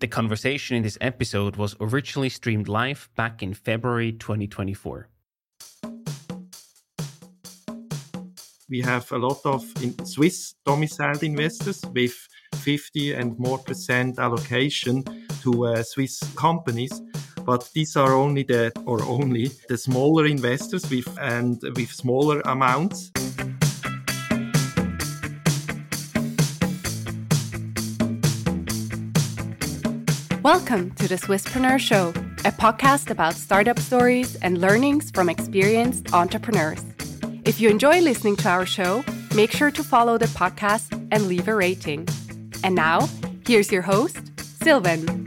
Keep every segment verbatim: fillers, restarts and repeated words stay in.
The conversation in this episode was originally streamed live back in February twenty twenty-four. We have a lot of in Swiss domiciled investors with fifty and more percent allocation to uh, Swiss companies. But these are only the, or only the smaller investors with, and with smaller amounts. Welcome to the Swisspreneur Show, a podcast about startup stories and learnings from experienced entrepreneurs. If you enjoy listening to our show, make sure to follow the podcast and leave a rating. And now, here's your host, Sylvain.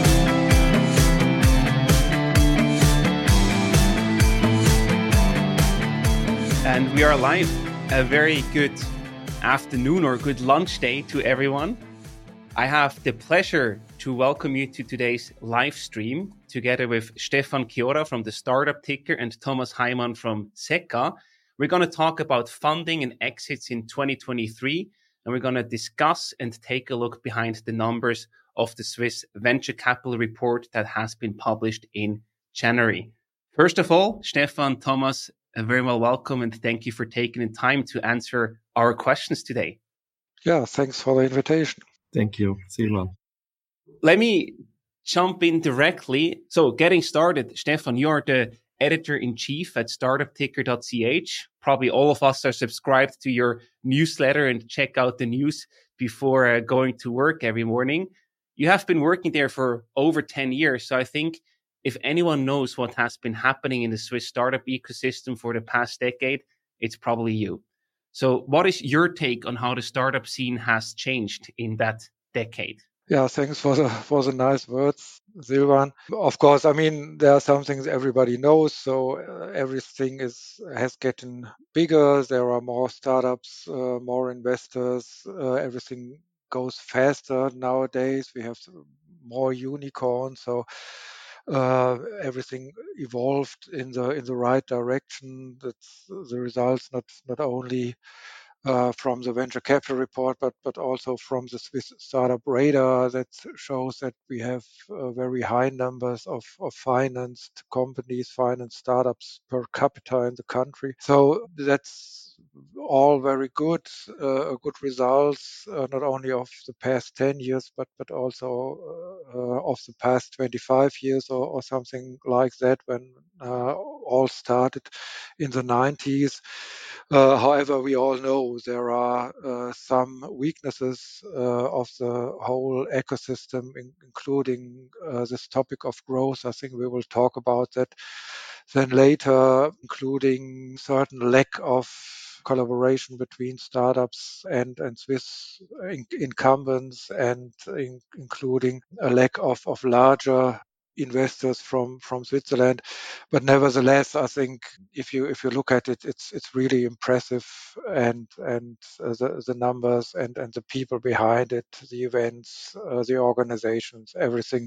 And we are live. A very good afternoon or good lunch day to everyone. I have the pleasure to welcome you to today's live stream together with Stefan Chiora from the Startup Ticker and Thomas Heimann from SECA. We're going to talk about funding and exits in twenty twenty-three, and we're going to discuss and take a look behind the numbers of the Swiss Venture Capital Report that has been published in January. First of all, Stefan, Thomas, a very well welcome, and thank you for taking the time to answer our questions today. Yeah, thanks for the invitation. Thank you, Silvan. Let me jump in directly. So getting started, Stefan, you are the editor-in-chief at startup ticker dot c h. Probably all of us are subscribed to your newsletter and check out the news before uh, going to work every morning. You have been working there for over ten years. So I think if anyone knows what has been happening in the Swiss startup ecosystem for the past decade, it's probably you. So what is your take on how the startup scene has changed in that decade? Yeah, thanks for the for the nice words, Silvan. Of course, I mean, there are some things everybody knows. So uh, everything is has gotten bigger. There are more startups, uh, more investors. Uh, everything goes faster nowadays. We have more unicorns. So uh, everything evolved in the in the right direction. That's the results, not not only Uh, from the venture capital report, but but also from the Swiss startup radar that shows that we have uh, very high numbers of, of financed companies, financed startups per capita in the country. So that's all very good, uh, good results, uh, not only of the past ten years, but but also uh, of the past twenty-five years or, or something like that, when uh, all started in the nineties. Uh, however, we all know there are uh, some weaknesses uh, of the whole ecosystem, in, including uh, this topic of growth. I think we will talk about that then later, including certain lack of collaboration between startups and, and Swiss in, incumbents, and in, including a lack of, of larger investors from from Switzerland. But nevertheless, I think if you if you look at it, it's it's really impressive, and and uh, the the numbers and and the people behind it, the events, uh, the organizations, everything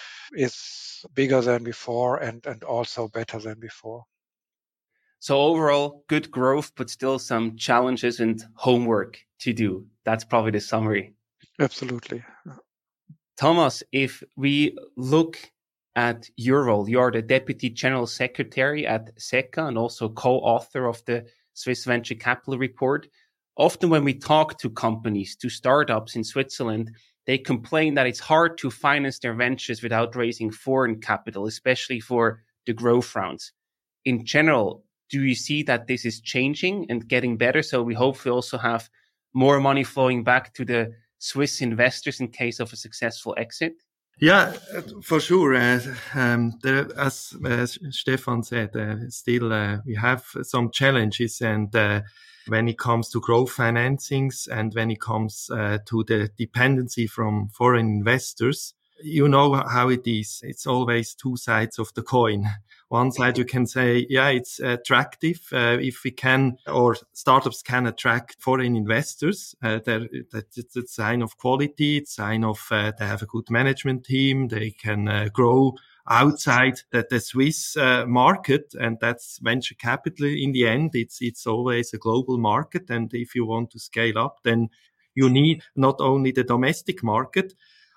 is bigger than before, and and also better than before. So overall, good growth, but still some challenges and homework to do. That's probably the summary. Absolutely. Thomas, if we look at your role, you are the Deputy General Secretary at SECA and also co-author of the Swiss Venture Capital Report. Often when we talk to companies, to startups in Switzerland, they complain that it's hard to finance their ventures without raising foreign capital, especially for the growth rounds. In general, do you see that this is changing and getting better? So we hopefully also have more money flowing back to the Swiss investors in case of a successful exit? Yeah, for sure. Uh, um, there, as uh, Stefan said, uh, still uh, we have some challenges, and uh, when it comes to growth financings and when it comes uh, to the dependency from foreign investors, you know how it is. It's always two sides of the coin. One side you can say, yeah, it's attractive uh, if we can, or startups can attract foreign investors. Uh, that it's a sign of quality. It's a sign of uh, they have a good management team. They can uh, grow outside the, the Swiss uh, market, and that's venture capital. In the end, it's it's always a global market, and if you want to scale up, then you need not only the domestic market.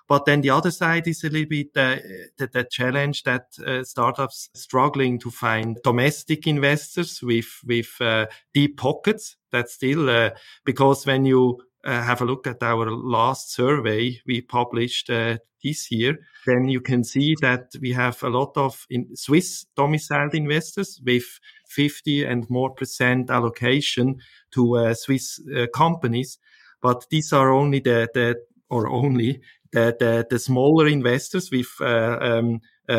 But then the other side is a little bit uh, the, the challenge that uh, startups struggling to find domestic investors with with uh, deep pockets. That's still uh, because when you uh, have a look at our last survey we published uh, this year, then you can see that we have a lot of in Swiss domiciled investors with fifty and more percent allocation to uh, Swiss uh, companies. But these are only the, the or only the, the, the smaller investors with uh, um,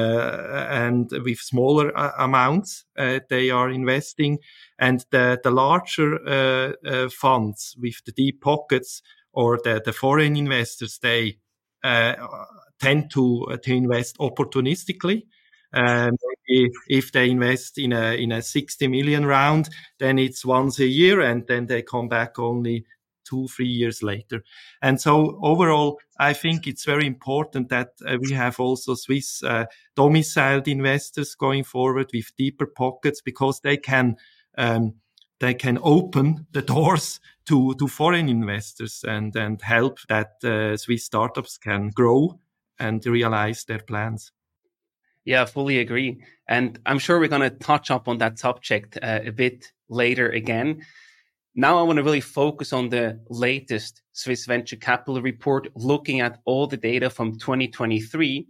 uh, and with smaller uh, amounts uh, they are investing, and the the larger uh, uh, funds with the deep pockets or the, the foreign investors, they uh, tend to uh, to invest opportunistically. Um, if they invest in a in a sixty million round, then it's once a year, and then they come back only two, three years later. And so overall, I think it's very important that uh, we have also Swiss uh, domiciled investors going forward with deeper pockets, because they can um, they can open the doors to to foreign investors and and help that uh, Swiss startups can grow and realize their plans. Yeah, I fully agree. And I'm sure we're going to touch up on that subject uh, a bit later again. Now I want to really focus on the latest Swiss Venture Capital report, looking at all the data from twenty twenty-three.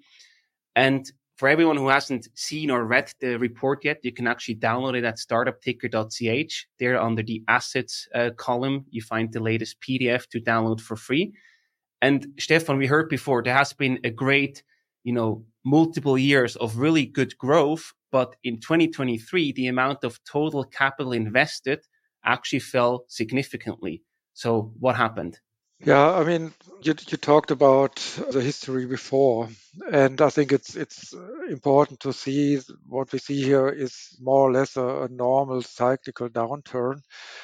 And for everyone who hasn't seen or read the report yet, you can actually download it at startup ticker dot c h. There under the assets uh, column, you find the latest P D F to download for free. And Stefan, we heard before, there has been a great, you know, multiple years of really good growth. But in twenty twenty-three, the amount of total capital invested actually fell significantly. So what happened? Yeah, I mean, you, you talked about the history before, and I think it's it's important to see what we see here is more or less a, a normal cyclical downturn.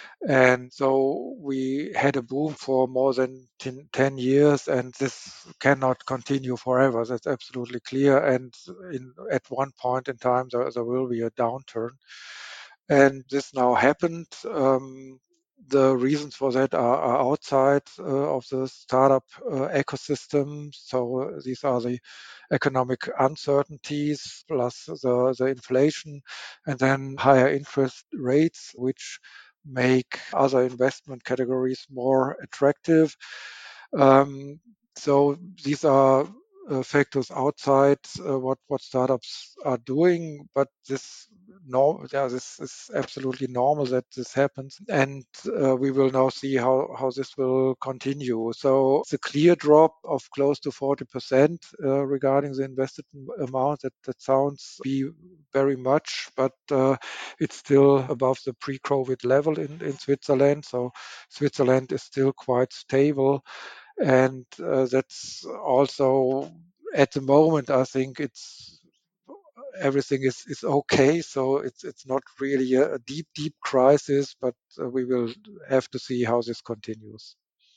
And so we had a boom for more than ten, ten years, and this cannot continue forever. That's absolutely clear. And in, at one point in time, there, there will be a downturn. And this now happened. Um, the reasons for that are, are outside uh, of the startup uh, ecosystem. So uh, these are the economic uncertainties plus the, the inflation, and then higher interest rates, which make other investment categories more attractive. Um, so these are uh, factors outside uh, what what startups are doing, but this no, yeah, this is absolutely normal that this happens, and uh, we will now see how how this will continue. So it's a clear drop of close to forty percent uh, regarding the invested amount. That that sounds be very much, but uh, it's still above the pre-COVID level in in Switzerland. So Switzerland is still quite stable. And uh, that's also at the moment, I think it's everything is, is okay. So it's it's not really a, a deep, deep crisis, but uh, we will have to see how this continues.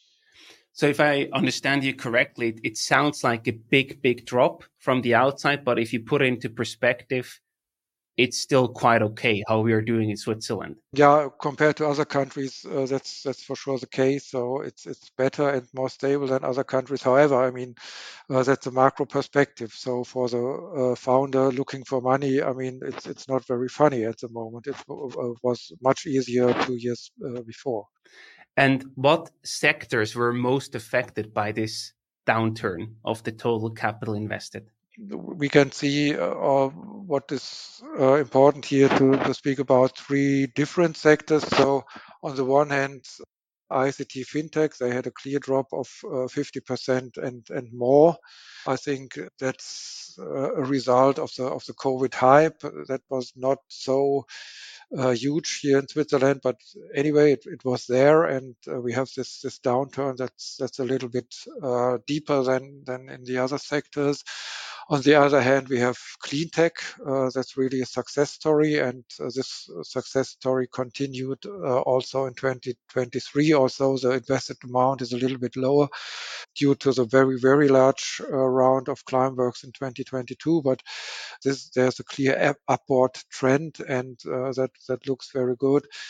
So if I understand you correctly, it sounds like a big, big drop from the outside, but if you put it into perspective, it's still quite okay how we are doing in Switzerland. Yeah, compared to other countries, uh, that's that's for sure the case. So it's it's better and more stable than other countries. However, I mean, uh, that's a macro perspective. So for the uh, founder looking for money, I mean, it's it's not very funny at the moment. It uh, was much easier two years uh, before. And what sectors were most affected by this downturn of the total capital invested? We can see uh, what is uh, important here to, to speak about three different sectors. So on the one hand, I C T fintech, they had a clear drop of uh, fifty percent and, and more. I think that's uh, a result of the of the COVID hype that was not so uh, huge here in Switzerland, but anyway, it, it was there, and uh, we have this this downturn that's that's a little bit uh, deeper than than in the other sectors. On the other hand, we have clean tech. Uh, that's really a success story, and uh, this success story continued uh, also in twenty twenty-three. Also, the invested amount is a little bit lower due to the very, very large uh, round of Climeworks in twenty twenty-two. But this, there's a clear up- upward trend, and uh, that that looks very good.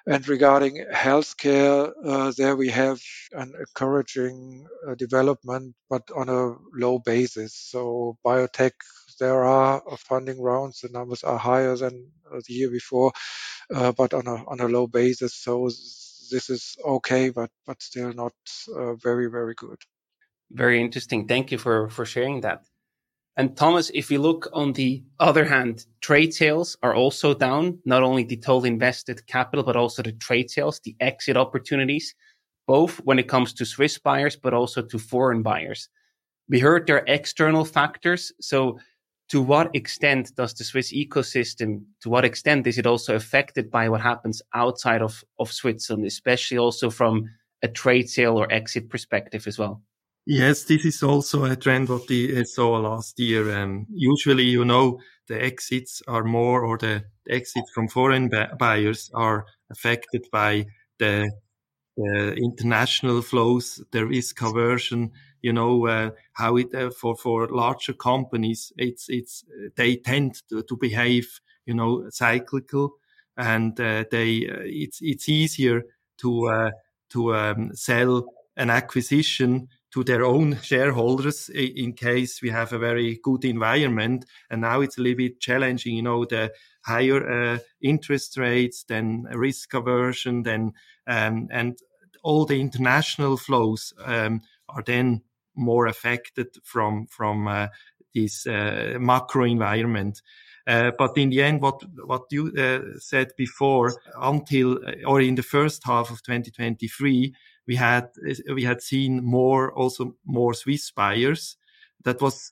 And regarding healthcare, uh, there we have an encouraging uh, development, but on a low basis. So biotech, there are uh, funding rounds. The numbers are higher than uh, the year before, uh, but on a on a low basis. So this is okay, but but still not uh, very very good. Very interesting. Thank you for for sharing that. And Thomas, if you look on the other hand, trade sales are also down, not only the total invested capital, but also the trade sales, the exit opportunities, both when it comes to Swiss buyers, but also to foreign buyers. We heard there are external factors. So to what extent does the Swiss ecosystem, to what extent is it also affected by what happens outside of, of Switzerland, especially also from a trade sale or exit perspective as well? Yes, this is also a trend what we saw last year. Um, usually, you know, the exits are more, or the exits from foreign buyers are affected by the, the international flows, the risk aversion. You know uh, how it uh, for for larger companies, it's it's they tend to, to behave, you know, cyclical, and uh, they uh, it's it's easier to uh, to um, sell an acquisition to their own shareholders in case we have a very good environment. And now it's a little bit challenging, you know, the higher uh, interest rates, then risk aversion, then um, and all the international flows um, are then more affected from from uh, this uh, macro environment. Uh, but in the end, what what you uh, said before, until or in the first half of twenty twenty-three, we had we had seen more also more Swiss buyers. That was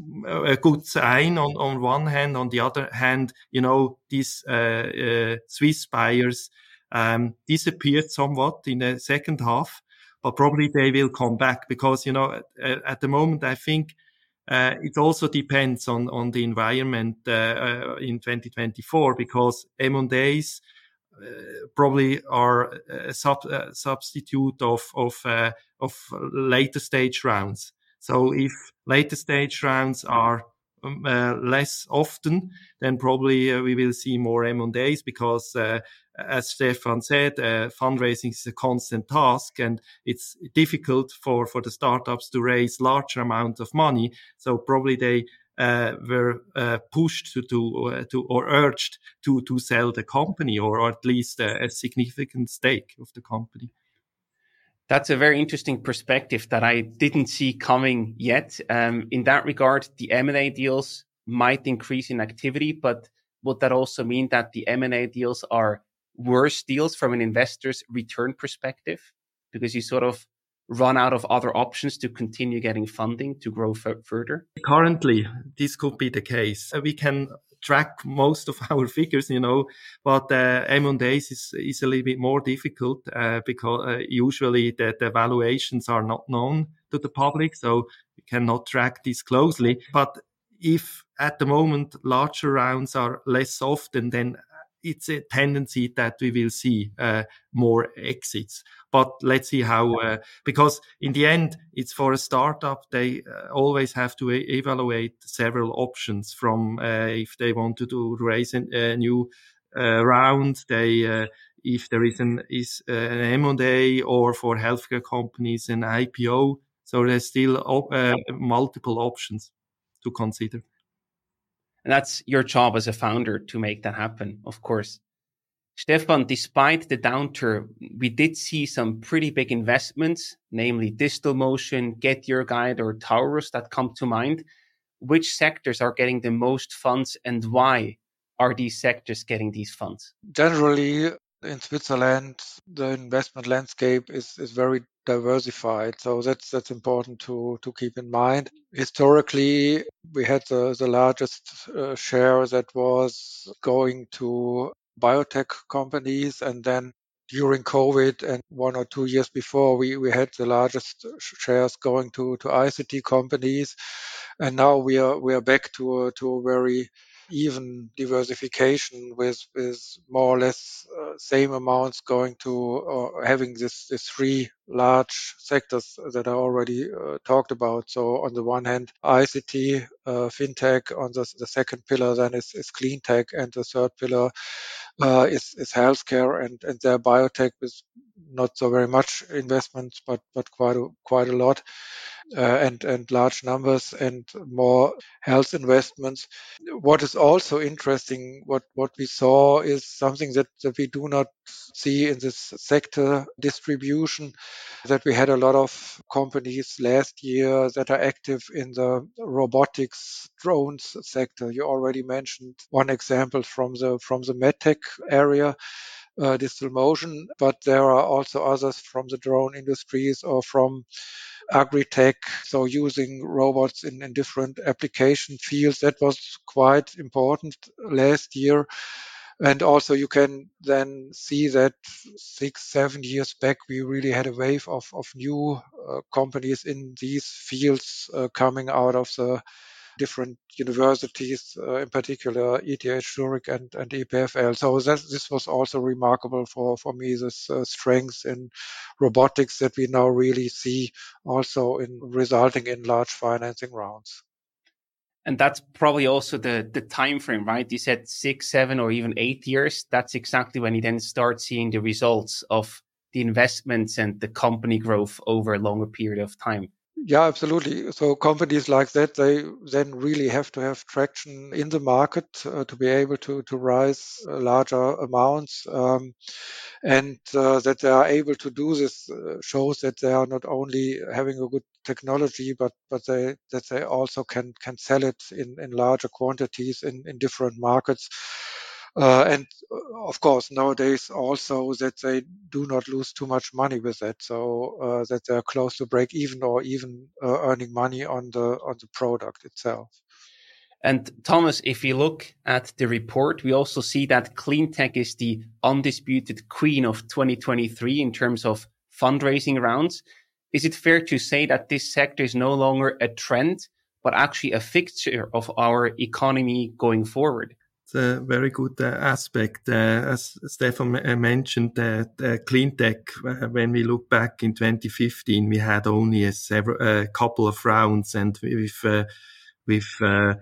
a good sign on on one hand. On the other hand, you know, these uh, uh, Swiss buyers um, disappeared somewhat in the second half, but probably they will come back because, you know, at, at the moment, I think uh, it also depends on, on the environment uh, uh, in twenty twenty-four, because M and A's uh, probably are a sub, uh, substitute of of uh, of later stage rounds. So if later stage rounds are um, uh, less often, then probably uh, we will see more M and A's, because uh, as Stefan said, uh, fundraising is a constant task, and it's difficult for, for the startups to raise larger amount of money. So probably they uh, were uh, pushed to, to, uh, to, or urged to, to sell the company, or, or at least a, a significant stake of the company. That's a very interesting perspective that I didn't see coming yet. Um, in that regard, the M and A deals might increase in activity, but would that also mean that the M and A deals are worse deals from an investor's return perspective, because you sort of run out of other options to continue getting funding to grow f- further? Currently, this could be the case. We can track most of our figures, you know, but uh, M and A's is, is a little bit more difficult uh, because uh, usually the, the valuations are not known to the public, so we cannot track this closely. But if at the moment larger rounds are less often, then it's a tendency that we will see uh, more exits. But let's see how, uh, because in the end, it's for a startup, they uh, always have to e- evaluate several options from uh, if they want to do raise an, a new uh, round, they uh, if there is an is uh, an M and A, or for healthcare companies an I P O. So there's still op- uh, multiple options to consider. And that's your job as a founder to make that happen, of course. Stefan, despite the downturn, we did see some pretty big investments, namely Distal Motion, Get Your Guide, or Taurus that come to mind. Which sectors are getting the most funds, and why are these sectors getting these funds? Generally, in Switzerland, the investment landscape is, is very diversified. So that's that's important to, to keep in mind. Historically, we had the, the largest uh, share that was going to biotech companies, and then during COVID and one or two years before, we, we had the largest shares going to, to I C T companies, and now we are we are back to a, to a very even diversification with with more or less uh, same amounts going to uh, having this this three large sectors that I already uh, talked about. So on the one hand, I C T, uh, fintech. On the, the second pillar then is, is clean tech, and the third pillar uh, is, is healthcare and, and their biotech with not so very much investments, but but quite a, quite a lot, uh, and and large numbers and more health investments. What is also interesting, what what we saw is something that, that we do not see in this sector distribution, that we had a lot of companies last year that are active in the robotics drones sector. You already mentioned one example from the from the medtech area, uh, Digital Motion, but there are also others from the drone industries or from agri-tech, so using robots in, in different application fields. That was quite important last year. And also you can then see that six, seven years back, we really had a wave of, of new uh, companies in these fields uh, coming out of the different universities, uh, in particular E T H Zurich and, and E P F L. So that, this was also remarkable for, for me, this uh, strength in robotics that we now really see also in resulting in large financing rounds. And that's probably also the the time frame, right? You said six, seven, or even eight years. That's exactly when you then start seeing the results of the investments and the company growth over a longer period of time. Yeah, absolutely. So companies like that, they then really have to have traction in the market uh, to be able to to rise uh, larger amounts, um, and uh, that they are able to do this uh, shows that they are not only having a good technology, but but they that they also can can sell it in in larger quantities in in different markets. Uh, and uh, of course, nowadays also that they do not lose too much money with that, so uh, that they're close to break even or even uh, earning money on the on the product itself. And Thomas, if you look at the report, we also see that clean tech is the undisputed queen of twenty twenty-three in terms of fundraising rounds. Is it fair to say that this sector is no longer a trend, but actually a fixture of our economy going forward? It's a very good uh, aspect. Uh, as Stefan m- mentioned, uh, the clean tech, uh, when we look back in twenty fifteen, we had only a several, a couple of rounds, and with, uh, with, uh,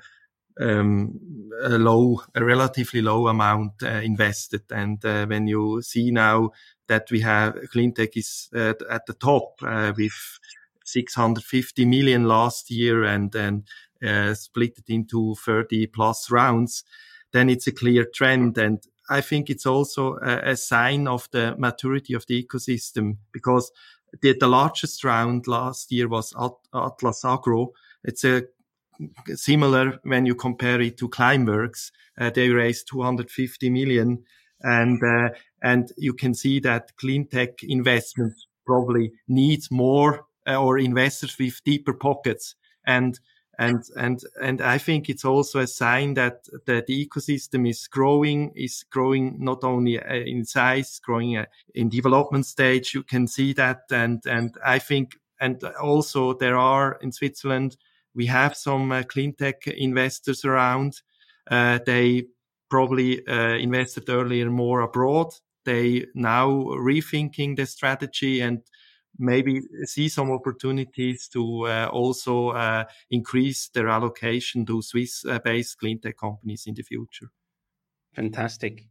um, a low, a relatively low amount uh, invested. And uh, when you see now that we have clean tech is uh, at the top uh, with six hundred fifty million last year and and uh, split it into thirty plus rounds, then it's a clear trend. And I think it's also a, a sign of the maturity of the ecosystem, because the, the largest round last year was At- Atlas Agro. It's a similar when you compare it to Climeworks. Uh, they raised two hundred fifty million, and uh, and you can see that clean tech investment probably needs more uh, or investors with deeper pockets. And and and and I think it's also a sign that the, the ecosystem is growing, is growing not only uh, in size, growing uh, in development stage. You can see that, and and I think, and also there are in Switzerland, we have some uh, clean tech investors around. Uh, they probably uh, invested earlier more abroad. They now rethinking the strategy and maybe see some opportunities to uh, also uh, increase their allocation to Swiss-based clean tech companies in the future. Fantastic.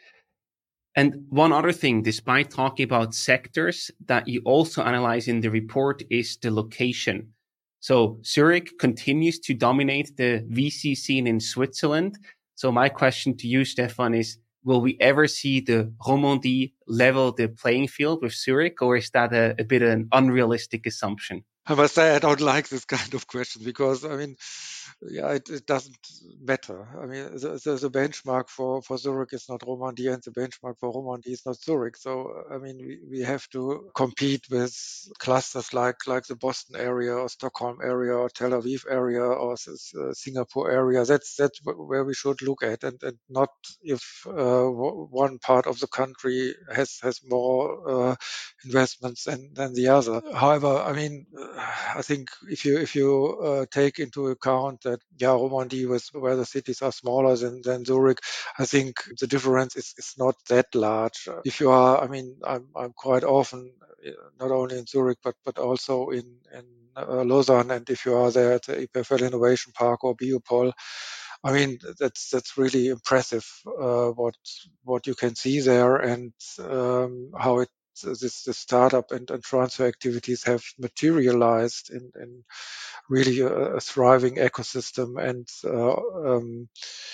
And one other thing, despite talking about sectors, that you also analyze in the report is the location. So Zurich continues to dominate the V C scene in Switzerland. So my question to you, Stefan, is, will we ever see the Romandie level the playing field with Zurich, or is that a, a bit of an unrealistic assumption? I must say I don't like this kind of question because, I mean, yeah, it, it doesn't matter. I mean, the, the, the benchmark for, for Zurich is not Romandie, and the benchmark for Romandie is not Zurich. So, I mean, we, we have to compete with clusters like like the Boston area or Stockholm area or Tel Aviv area or uh, Singapore area. That's that's where we should look at, and, and not if uh, one part of the country has has more uh, investments than, than the other. However, I mean, I think if you if you uh, take into account that yeah, Romandie was where the cities are smaller than, than Zurich, I think the difference is, is not that large. If you are, I mean, I'm I'm quite often not only in Zurich, but, but also in, in uh, Lausanne. And if you are there at the E P F L Innovation Park or Biopol, I mean, that's that's really impressive uh, what what you can see there, and um, how it this, this startup and, and transfer activities have materialized in, in really a, a thriving ecosystem. And uh, um,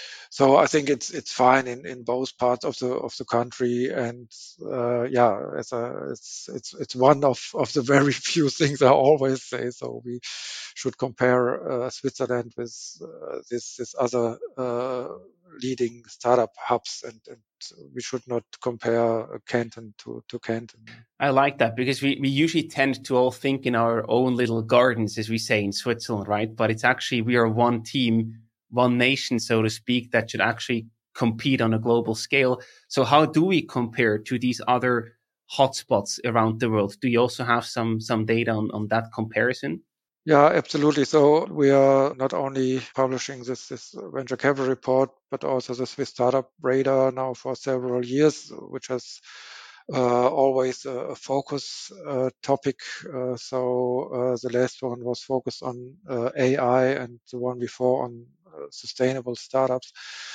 so I think it's it's fine in, in both parts of the of the country. And uh, yeah, it's a, it's it's it's one of, of the very few things I always say. So we should compare uh, Switzerland with uh, this this other uh, leading startup hubs, and, and we should not compare Canton to, to Canton. I like that, because we, we usually tend to all think in our own little gardens, as we say in Switzerland, right? But it's actually, we are one team, one nation, so to speak, that should actually compete on a global scale. So how do we compare to these other hotspots around the world? Do you also have some some data on, on that comparison? Yeah, absolutely. So we are not only publishing this, this venture capital report, but also the Swiss Startup Radar now for several years, which has uh, always a focus uh, topic. Uh, so uh, the last one was focused on uh, A I, and the one before on uh, sustainable startups.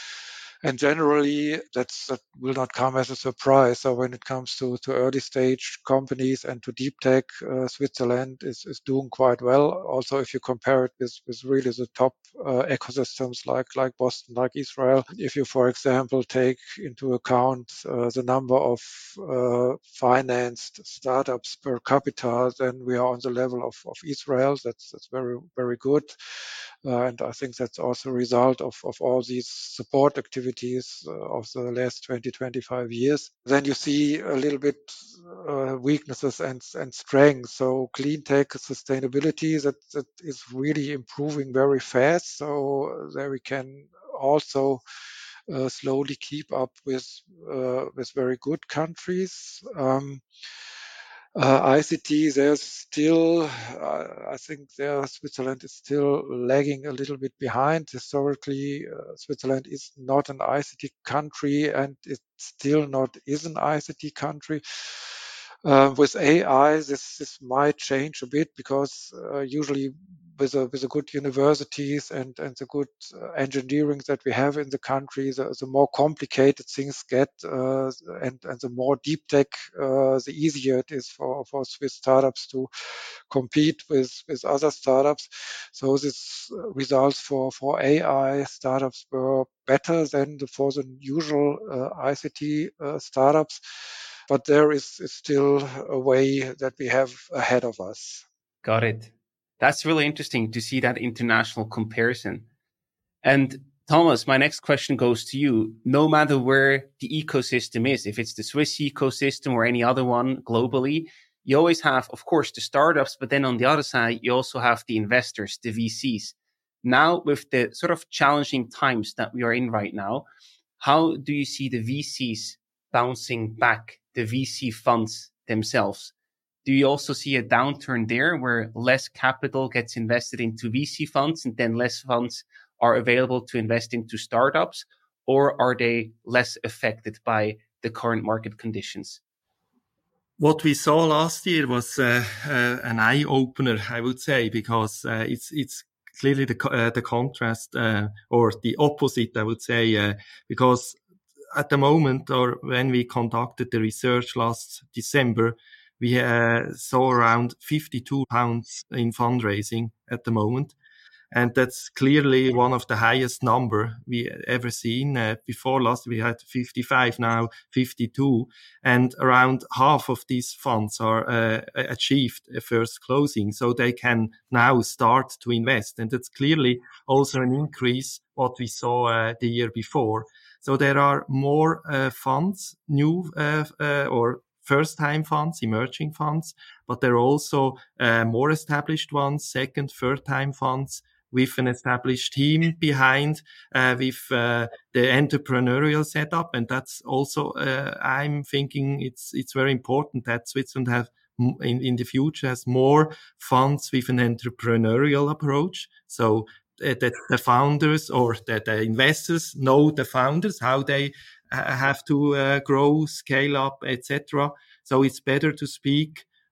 And generally, that's, that will not come as a surprise. So when it comes to, to early stage companies and to deep tech, uh, Switzerland is, is doing quite well. Also, if you compare it with, with really the top uh, ecosystems like, like Boston, like Israel, if you, for example, take into account uh, the number of uh, financed startups per capita, then we are on the level of, of Israel. That's, that's very, very good. Uh, and I think that's also a result of, of all these support activities uh, of the last twenty, twenty-five years. Then you see a little bit uh, weaknesses and, and strengths. So clean tech, sustainability, that, that is really improving very fast. So there we can also uh, slowly keep up with, uh, with very good countries. Um, Uh, I C T, there's still, uh, I think there Switzerland is still lagging a little bit behind. Historically, uh, Switzerland is not an I C T country, and it still not is an I C T country. Uh, with A I, this, this might change a bit, because uh, usually with a, with the good universities and, and the good uh, engineering that we have in the country, the, the more complicated things get, uh, and, and the more deep tech, uh, the easier it is for, for Swiss startups to compete with, with other startups. So this results for, for A I startups were better than the, for the usual uh, I C T uh, startups. But there is, is still a way that we have ahead of us. Got it. That's really interesting to see that international comparison. And Thomas, my next question goes to you. No matter where the ecosystem is, if it's the Swiss ecosystem or any other one globally, you always have, of course, the startups, but then on the other side, you also have the investors, the V Cs. Now, with the sort of challenging times that we are in right now, how do you see the V Cs bouncing back, the V C funds themselves? Do you also see a downturn there where less capital gets invested into V C funds and then less funds are available to invest into startups? Or are they less affected by the current market conditions? What we saw last year was uh, uh, an eye-opener, I would say, because uh, it's it's clearly the uh, the contrast uh, or the opposite, I would say, uh, because at the moment, or when we conducted the research last December, we uh, saw around fifty-two pounds in fundraising at the moment. And that's clearly one of the highest number we ever seen. Uh, before last, we had fifty-five, now fifty-two. And around half of these funds are uh, achieved a first closing. So they can now start to invest. And that's clearly also an increase what we saw uh, the year before. So there are more uh, funds, new uh, uh, or first-time funds, emerging funds, but there are also uh, more established ones, second, third-time funds, with an established team behind, uh, with uh, the entrepreneurial setup. And that's also, uh, I'm thinking it's it's very important that Switzerland have in, in the future has more funds with an entrepreneurial approach. So uh, that the founders or the, the investors know the founders, how they uh, have to uh, grow, scale up, et cetera. So it's better to speak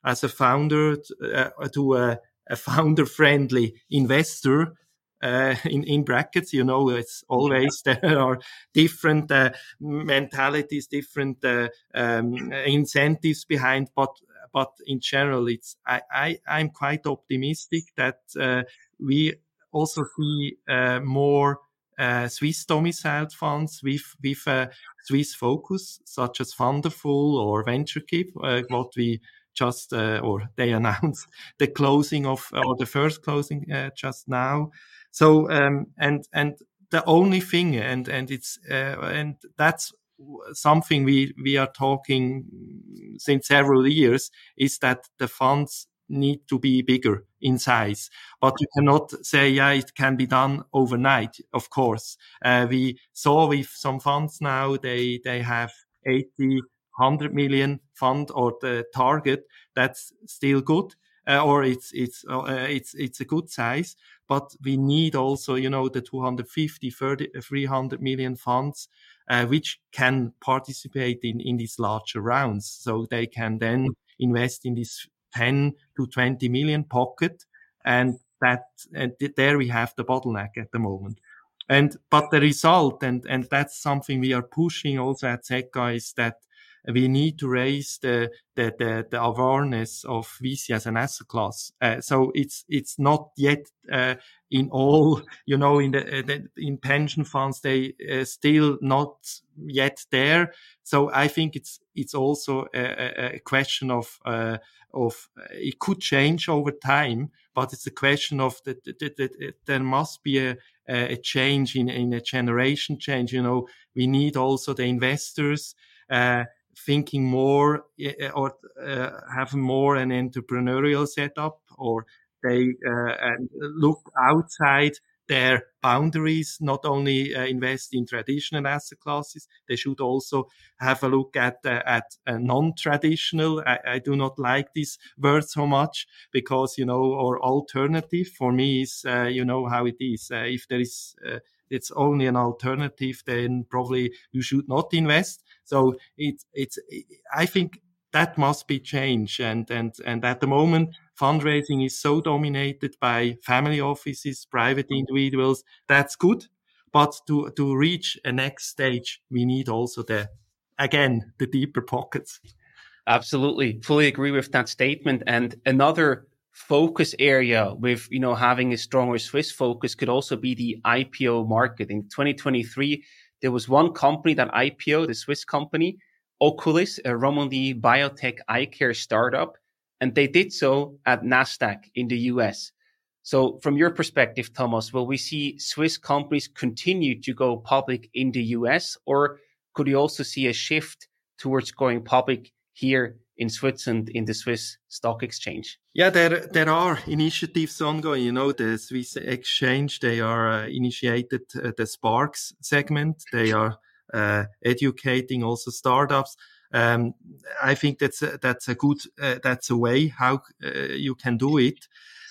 as a founder uh, to a, a founder-friendly investor. Uh, in, in brackets, you know, it's always there are different uh, mentalities, different uh, um, incentives behind, but but in general, it's I, I I'm quite optimistic that uh, we also see uh, more uh, Swiss domiciled funds with with a Swiss focus, such as Thunderful or VentureKeep, uh, what we just uh, or they announced the closing of or the first closing uh, just now. So um, and and the only thing, and and it's uh, and that's something we we are talking since several years, is that the funds need to be bigger in size. But you cannot say, yeah, it can be done overnight. Of course, uh, we saw with some funds now they they have eighty, one hundred million fund or the target. That's still good. Uh, or it's it's uh, it's it's a good size, but we need also, you know, the two hundred fifty, thirty, three hundred million funds, uh, which can participate in in these larger rounds, so they can then invest in this ten to twenty million pocket, and that and there we have the bottleneck at the moment. And but the result, and and that's something we are pushing also at SECA, is that we need to raise the, the, the, the awareness of V C as an asset class. Uh, so it's, it's not yet, uh, in all, you know, in the, the in pension funds, they uh, still not yet there. So I think it's, it's also a, a question of, uh, of, uh, it could change over time, but it's a question of that, that, that, that there must be a, a change in, in a generation change. You know, we need also the investors, uh, thinking more uh, or uh, have more an entrepreneurial setup, or they uh, and look outside their boundaries, not only uh, invest in traditional asset classes, they should also have a look at uh, at uh, non-traditional. I, I do not like this word so much because, you know, or alternative for me is, uh, you know, how it is. Uh, if there is, uh, it's only an alternative, then probably you should not invest. So it's, it's, I think that must be changed. And, and, and at the moment, fundraising is so dominated by family offices, private individuals. That's good. But to, to reach a next stage, we need also the, again, the deeper pockets. Absolutely. Fully agree with that statement. And another focus area with, you know, having a stronger Swiss focus could also be the I P O market. In twenty twenty-three, there was one company that I P O'd, the Swiss company, Oculis, a Romondi biotech eye care startup, and they did so at NASDAQ in the U S. So from your perspective, Thomas, will we see Swiss companies continue to go public in the U S, or could you also see a shift towards going public here in Switzerland in the Swiss Stock Exchange? Yeah, there there are initiatives ongoing. You know, the Swiss Exchange, they are uh, initiated uh, the Sparks segment. They are uh, educating also startups. Um, I think that's a, that's a good uh, that's a way how uh, you can do it.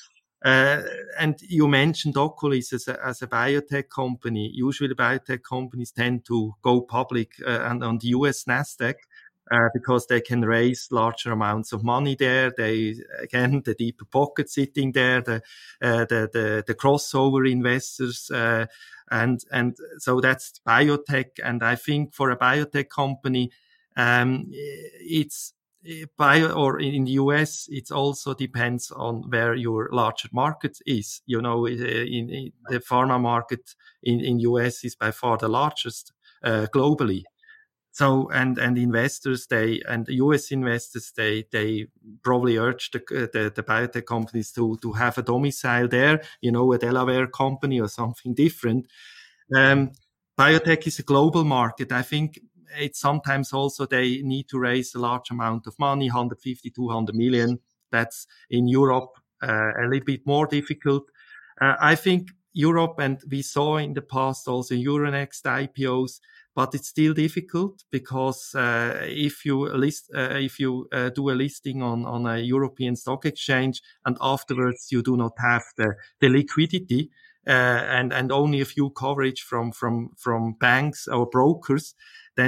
Uh, and you mentioned Oculis as a, as a biotech company. Usually, biotech companies tend to go public uh, and on the U S NASDAQ. Uh, because they can raise larger amounts of money there. They, again, the deeper pocket sitting there, the, uh, the, the, the crossover investors, uh, and, and so that's biotech. And I think for a biotech company, um, it's, bio, or in the U S, it also depends on where your larger market is. You know, in, in the pharma market in, in U S is by far the largest, uh, globally. So, and, and investors, they, and U S investors, they, they probably urge the, the, the biotech companies to, to have a domicile there, you know, a Delaware company or something different. Um, biotech is a global market. I think it's sometimes also they need to raise a large amount of money, one hundred fifty, two hundred million. That's in Europe, uh, a little bit more difficult. Uh, I think Europe, and we saw in the past also Euronext I P Os, but it's still difficult because uh, if you list, uh, if you uh, do a listing on on a European stock exchange and afterwards you do not have the the liquidity uh, and and only a few coverage from from from banks or brokers, then it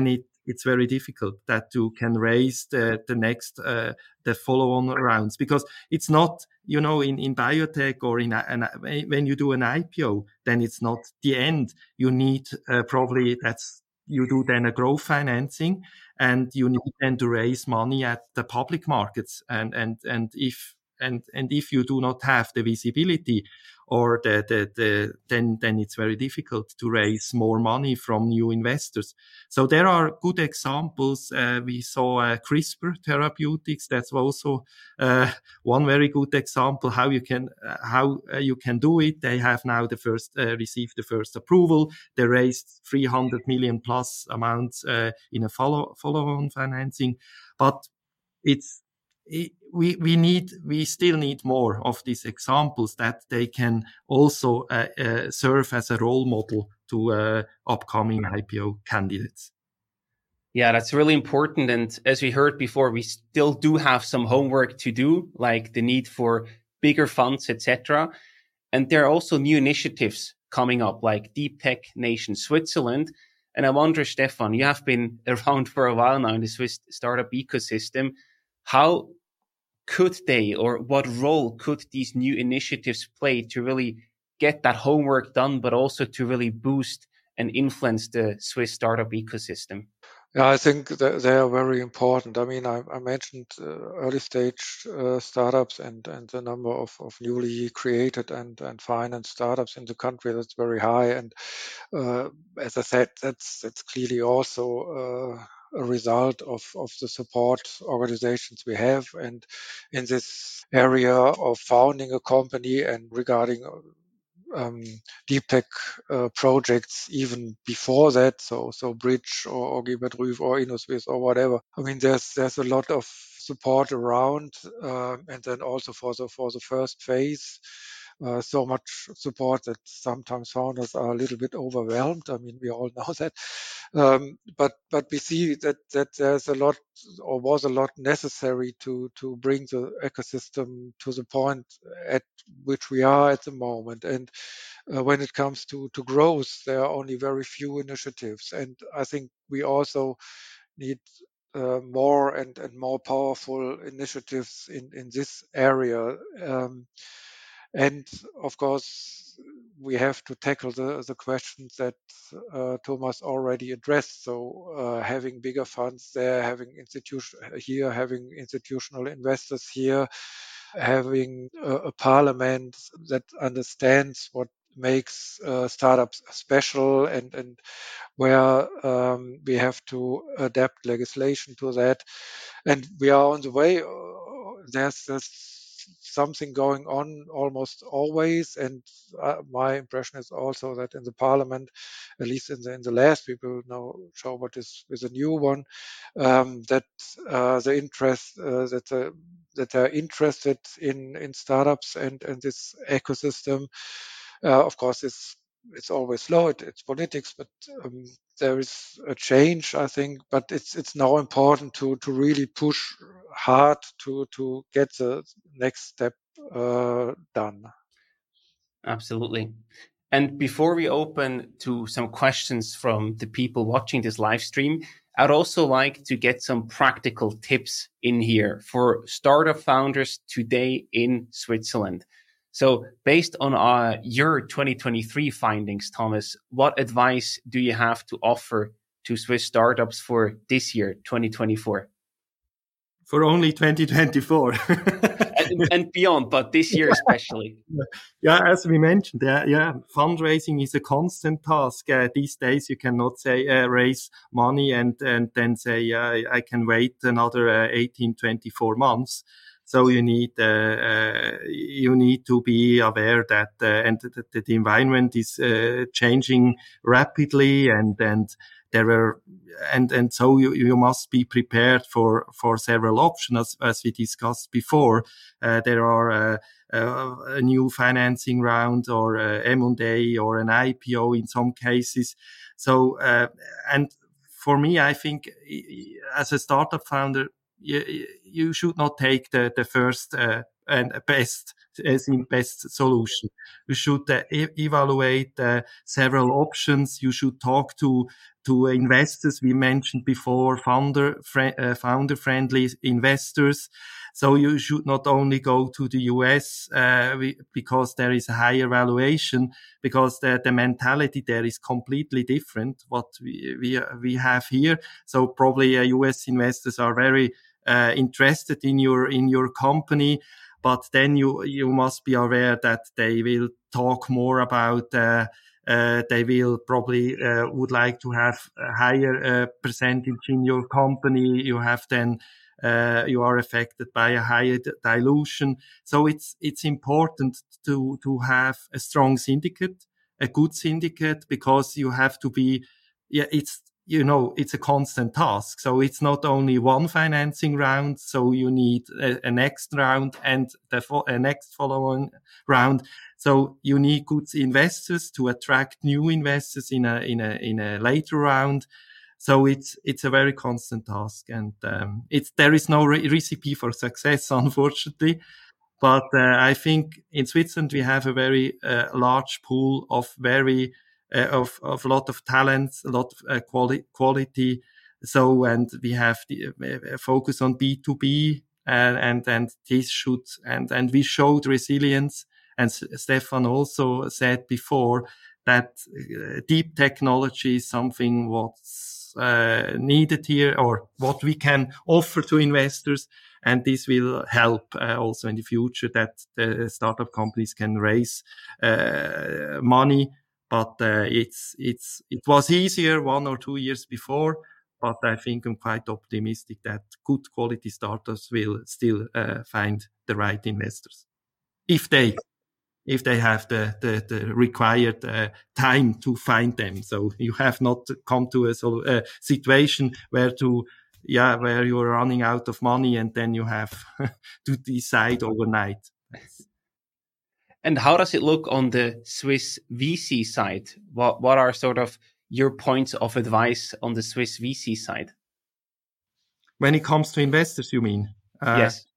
it's very difficult that you can raise the, the next, uh, the follow-on rounds, because it's not, you know, in, in biotech or in, a, an, when you do an I P O, then it's not the end. You need uh, probably, that's, you do then a growth financing, and you need then to raise money at the public markets. And, and, and if, and, and if you do not have the visibility or the, the, the, then, then it's very difficult to raise more money from new investors. So there are good examples. Uh, we saw uh, CRISPR Therapeutics. That's also, uh, one very good example how you can, uh, how uh, you can do it. They have now the first, uh, received the first approval. They raised three hundred million plus amounts, uh, in a follow, follow-on financing. But it's, we we need we still need more of these examples that they can also uh, uh, serve as a role model to uh, upcoming I P O candidates. Yeah, that's really important. And as we heard before, we still do have some homework to do, like the need for bigger funds, et cetera. And there are also new initiatives coming up, like Deep Tech Nation Switzerland. And I wonder, Stefan, you have been around for a while now in the Swiss startup ecosystem. How could they, or what role could these new initiatives play to really get that homework done, but also to really boost and influence the Swiss startup ecosystem? Yeah, I think that they are very important. I mean, I, I mentioned uh, early stage uh, startups and, and the number of, of newly created and, and financed startups in the country, that's very high. And uh, as I said, that's that's clearly also uh, a result of, of the support organizations we have. And in this area of founding a company and regarding um, deep tech uh, projects even before that, so so Bridge or, or Gebertrüf or InnoSwiss or whatever. I mean, there's there's a lot of support around, uh, and then also for the for the first phase. Uh, so much support that sometimes founders are a little bit overwhelmed. I mean, we all know that. Um, but but we see that that there's a lot, or was a lot necessary to to bring the ecosystem to the point at which we are at the moment. And uh, when it comes to to growth, there are only very few initiatives. And I think we also need uh, more and, and more powerful initiatives in, in this area. Um, and of course, we have to tackle the, the questions that uh, Thomas already addressed. So uh, having bigger funds there, having institution here, having institutional investors here, having a, a parliament that understands what makes uh, startups special, and, and where um, we have to adapt legislation to that. And we are on the way. There's, there's something going on almost always, and uh, my impression is also that in the parliament, at least in the in the last, people now show what is is a new one, um, that uh, the interest uh, that the, that they're interested in in startups and and this ecosystem. Uh, of course, it's it's always slow. It, it's politics, but um, there is a change, I think. But it's it's now important to to really push hard to to get the next step uh, done. Absolutely. And before we open to some questions from the people watching this live stream, I'd also like to get some practical tips in here for startup founders today in Switzerland. So based on uh, your twenty twenty-three findings, Thomas, what advice do you have to offer to Swiss startups for this year, twenty twenty-four? For only twenty twenty-four. and, and beyond, but this year especially. Yeah, as we mentioned, yeah, yeah, fundraising is a constant task. Uh, these days, you cannot say uh, raise money and and then say uh, I can wait another uh, eighteen, twenty-four months. So you need uh, uh, you need to be aware that uh, and that the, the environment is uh, changing rapidly, and and there are and and so you you must be prepared for for several options, as, as we discussed before. Uh, there are uh, uh, a new financing round, or uh, M and A, or an I P O in some cases. So uh, and for me, I think as a startup founder, You, you should not take the, the first uh, and best as in best solution. You should uh, e- evaluate uh, several options. You should talk to to investors. We mentioned before founder fr- uh, founder friendly investors. So you should not only go to the U S uh, we, because there is a higher valuation, because the, the mentality there is completely different what we we, we have here. So probably uh, U S investors are very uh, interested in your in your company, but then you you must be aware that they will talk more about. Uh, Uh, they will probably uh, would like to have a higher uh, percentage in your company. You have then uh, you are affected by a higher d- dilution. So it's it's important to to have a strong syndicate, a good syndicate, because you have to be. Yeah, it's you know it's a constant task. So it's not only one financing round. So you need a, a next round and the fo- a next following round. So you need good investors to attract new investors in a in a in a later round. So it's it's a very constant task, and um, it's there is no re- recipe for success, unfortunately. But uh, I think in Switzerland we have a very uh, large pool of very uh, of of a lot of talents, a lot of uh, quali- quality. So and we have the uh, focus on B two B, and and and this should and and we showed resilience. And S- Stefan also said before that uh, deep technology is something what's uh, needed here, or what we can offer to investors. And this will help uh, also in the future that the startup companies can raise uh, money. But uh, it's it's it was easier one or two years before. But I think I'm quite optimistic that good quality startups will still uh, find the right investors if they if they have the the, the required uh, time to find them. So you have not come to a, so, a situation where to yeah where you're running out of money and then you have to decide overnight. And how does it look on the Swiss V C side? What what are sort of your points of advice on the Swiss V C side? When it comes to investors, you mean? Uh, Yes.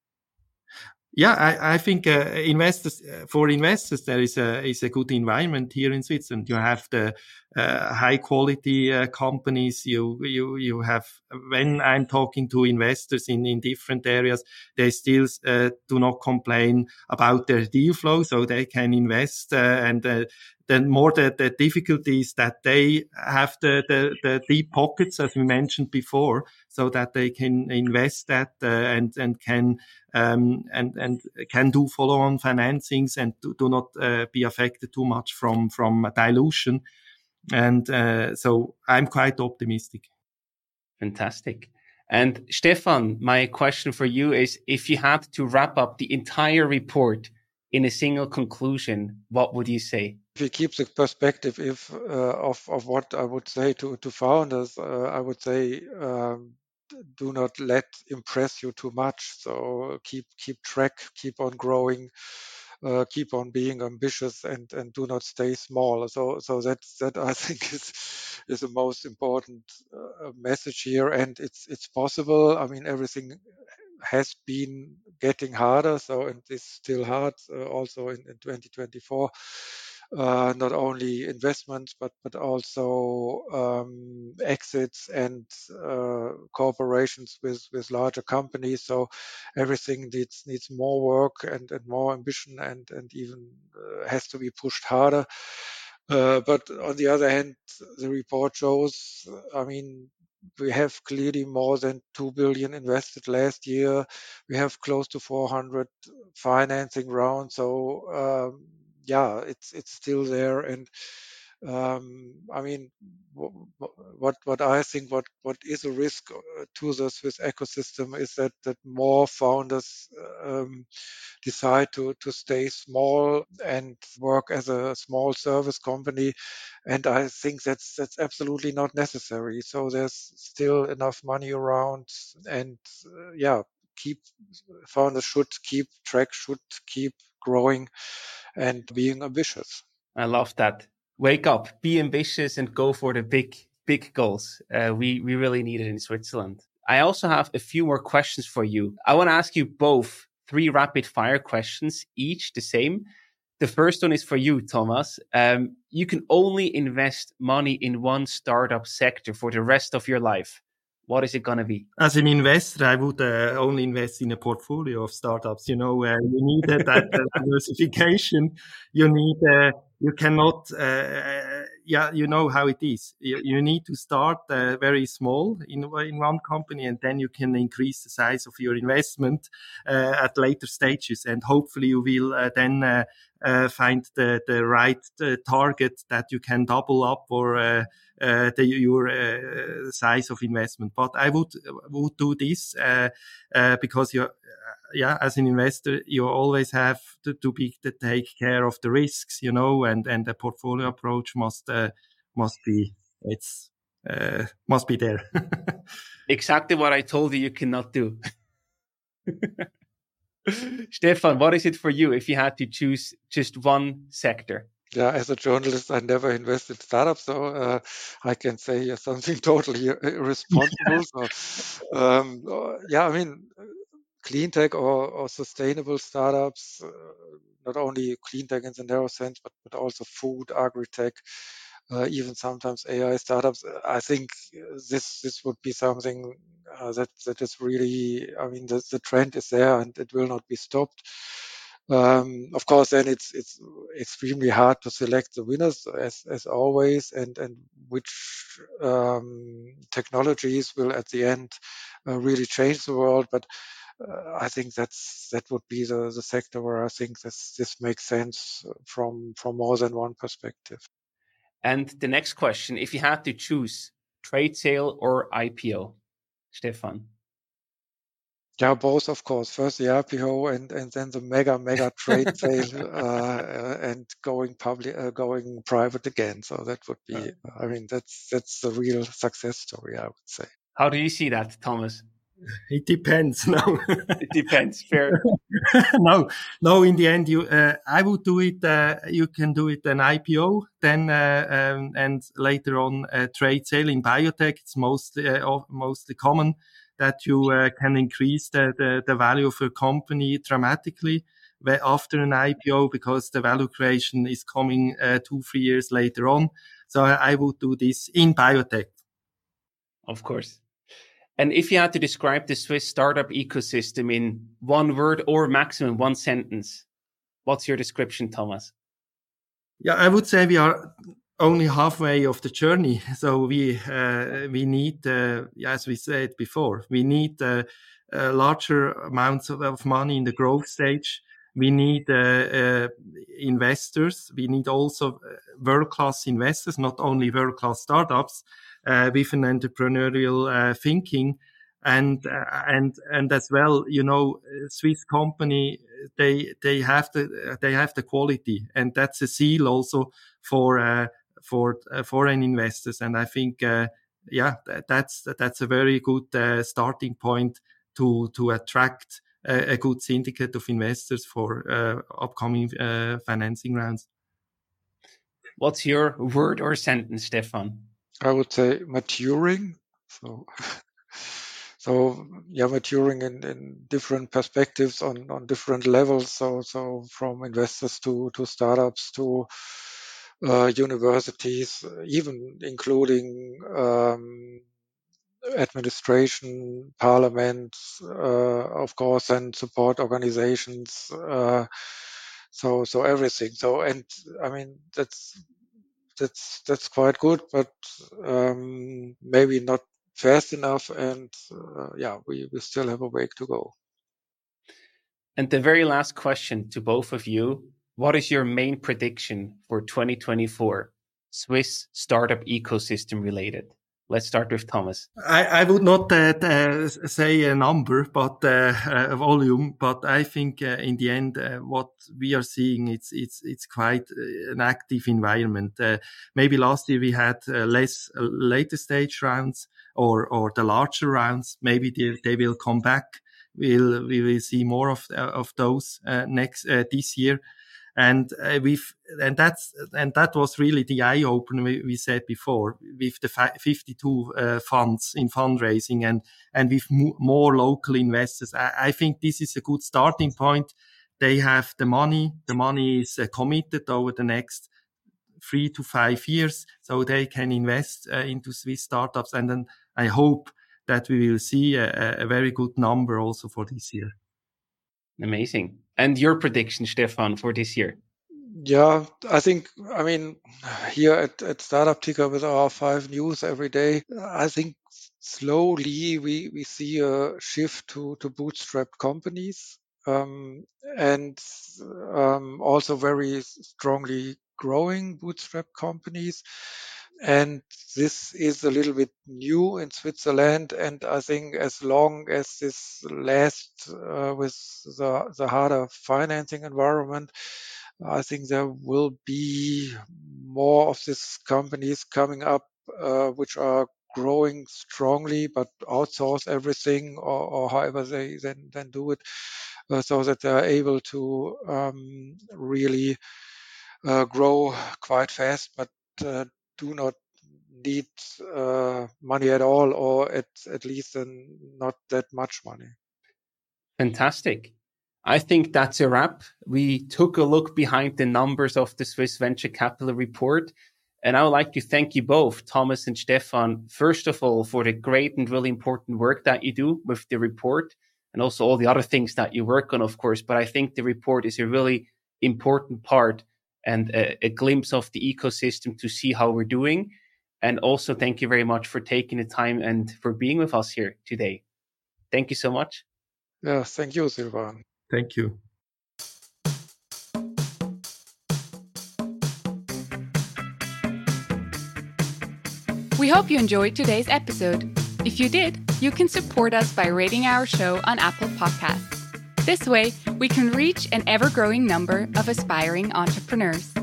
Yeah, I, I think uh, investors uh, for investors there is a is a good environment here in Switzerland. You have the uh, high quality uh, companies. You you you have when I'm talking to investors in in different areas, they still uh, do not complain about their deal flow, so they can invest. Uh, and uh, then more the, the difficulty is that they have the, the the deep pockets, as we mentioned before, so that they can invest that uh, and and can. Um, and, and can do follow-on financings and do, do not uh, be affected too much from, from dilution. And uh, so I'm quite optimistic. Fantastic. And Stefan, my question for you is, if you had to wrap up the entire report in a single conclusion, what would you say? If we keep the perspective if, uh, of, of what I would say to, to founders, uh, I would say um, do not let impress you too much. So keep keep track, keep on growing, uh, keep on being ambitious, and, and do not stay small. So so that that I think is is the most important uh, message here. And it's it's possible. I mean, everything has been getting harder. So and it's still hard uh, also in, in twenty twenty-four. Uh, not only investments, but but also um, exits and uh, cooperations with, with larger companies. So everything needs needs more work and, and more ambition, and and even uh, has to be pushed harder. Uh, but on the other hand, the report shows, I mean, we have clearly more than two billion invested last year. We have close to four hundred financing rounds. So um, yeah, it's it's still there. And um, I mean, what what I think what what is a risk to the Swiss ecosystem is that that more founders um, decide to to stay small and work as a small service company, and I think that's that's absolutely not necessary. So there's still enough money around, and uh, yeah, keep founders should keep track, should keep growing, and being ambitious. I love that. Wake up, be ambitious, and go for the big, big goals. Uh, we we really need it in Switzerland. I also have a few more questions for you. I want to ask you both three rapid fire questions, each the same. The first one is for you, Thomas. Um, you can only invest money in one startup sector for the rest of your life. What is it going to be? As an investor, I would uh, only invest in a portfolio of startups. You know, uh, you need uh, that uh, diversification. You need, uh, you cannot, uh, yeah, you know how it is. You, you need to start uh, very small in, in one company, and then you can increase the size of your investment uh, at later stages. And hopefully you will uh, then uh, uh, find the, the right uh, target that you can double up or uh, Uh, the, your uh, size of investment. But I would would do this uh, uh, because you, uh, yeah, as an investor, you always have to, to be to take care of the risks, you know, and and the portfolio approach must uh, must be it's uh, must be there. Exactly what I told you you cannot do. Stefan, what is it for you if you had to choose just one sector? Yeah, as a journalist, I never invest in startups, so uh, I can say something totally irresponsible. so, um, uh, yeah, I mean, clean tech or, or sustainable startups, uh, not only clean tech in the narrow sense, but, but also food, agri-tech, uh, even sometimes A I startups. I think this this would be something uh, that that is really, I mean, the, the trend is there and it will not be stopped. Um, of course, then it's it's extremely hard to select the winners as as always, and and which um, technologies will at the end uh, really change the world. But uh, I think that's that would be the the sector where I think this this makes sense from from more than one perspective. And the next question: if you had to choose trade sale or I P O, Stefan? Yeah, both, of course. First the I P O and, and then the mega, mega trade sale uh, and going public, uh, going private again. So that would be, I mean, that's that's the real success story, I would say. How do you see that, Thomas? It depends. No, it depends. Fair. no, no. In the end, you, uh, I would do it. Uh, you can do it an I P O, then uh, um, and later on a trade sale in biotech. It's mostly uh, mostly common that you uh, can increase the, the the value of a company dramatically after an I P O because the value creation is coming uh, two three years later on. So I, I would do this in biotech. Of course. And if you had to describe the Swiss startup ecosystem in one word or maximum one sentence, what's your description, Thomas? Yeah, I would say we are only halfway of the journey. So we uh, we need, uh, as we said before, we need uh, uh, larger amounts of, of money in the growth stage. We need uh, uh, investors. We need also world-class investors, not only world-class startups uh, with an entrepreneurial uh, thinking. And uh, and and as well, you know, Swiss company they they have the they have the quality, and that's a seal also for uh, for uh, foreign investors. And I think uh, yeah, that's that's a very good uh, starting point to to attract a, a good syndicate of investors for uh, upcoming uh, financing rounds. What's your word or sentence, Stefan? I would say maturing. So. So yeah, maturing in, in different perspectives on, on different levels. So so from investors to to startups to uh, universities, even including um, administration, parliament, uh, of course, and support organizations. Uh, so so everything. So and I mean that's that's that's quite good, but um, maybe not fast enough, and uh, yeah, we, we still have a way to go. And the very last question to both of you: what is your main prediction for twenty twenty-four, Swiss startup ecosystem related? Let's start with Thomas. I, I would not uh, uh, say a number, but uh, a volume. But I think uh, in the end, uh, what we are seeing, it's it's it's quite an active environment. Uh, maybe last year we had uh, less uh, later stage rounds or or the larger rounds. Maybe they, they will come back. We'll we will see more of uh, of those uh, next uh, this year. And uh, we've, and that's, and that was really the eye opener we, we said before, with the fifty-two uh, funds in fundraising and, and with mo- more local investors. I, I think this is a good starting point. They have the money. The money is uh, committed over the next three to five years, so they can invest uh, into Swiss startups. And then I hope that we will see a, a very good number also for this year. Amazing. And your prediction, Stefan, for this year? Yeah, I think, I mean, here at, at Startup Ticker with our five news every day, I think slowly we, we see a shift to, to bootstrapped companies, um, and um, also very strongly growing bootstrapped companies. And this is a little bit new in Switzerland. And I think as long as this lasts uh, with the, the harder financing environment, I think there will be more of these companies coming up, uh, which are growing strongly, but outsource everything, or, or however they then, then do it, uh, so that they are able to um, really uh, grow quite fast, but uh, do not need uh, money at all, or at, at least uh, not that much money. Fantastic. I think that's a wrap. We took a look behind the numbers of the Swiss Venture Capital Report. And I would like to thank you both, Thomas and Stefan, first of all, for the great and really important work that you do with the report, and also all the other things that you work on, of course. But I think the report is a really important part and a, a glimpse of the ecosystem to see how we're doing. And also thank you very much for taking the time and for being with us here today. Thank you so much. Yeah, thank you, Silvan. Thank you. We hope you enjoyed today's episode. If you did, you can support us by rating our show on Apple Podcasts. This way, we can reach an ever-growing number of aspiring entrepreneurs.